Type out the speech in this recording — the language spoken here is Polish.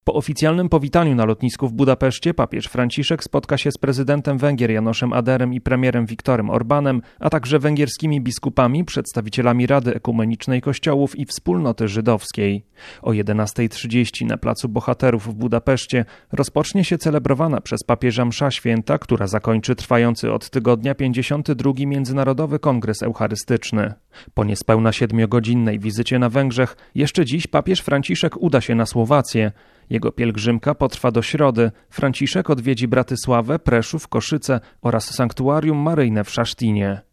Po oficjalnym powitaniu na lotnisku w Budapeszcie papież Franciszek spotka się z prezydentem Węgier Jánosem Aderem i premierem Viktorem Orbánem, a także węgierskimi biskupami, przedstawicielami Rady Ekumenicznej Kościołów i Wspólnoty Żydowskiej. O 11:30 na Placu Bohaterów w Budapeszcie rozpocznie się celebrowana przez papieża msza święta, która zakończy trwający od tygodnia 52. Międzynarodowy Kongres Eucharystyczny. Po niespełna 7-godzinnej wizycie na Węgrzech jeszcze dziś papież Franciszek uda się na Słowację. Jego pielgrzymka potrwa do środy. Franciszek odwiedzi Bratysławę, Preszów, Koszyce oraz sanktuarium maryjne w Szasztinie.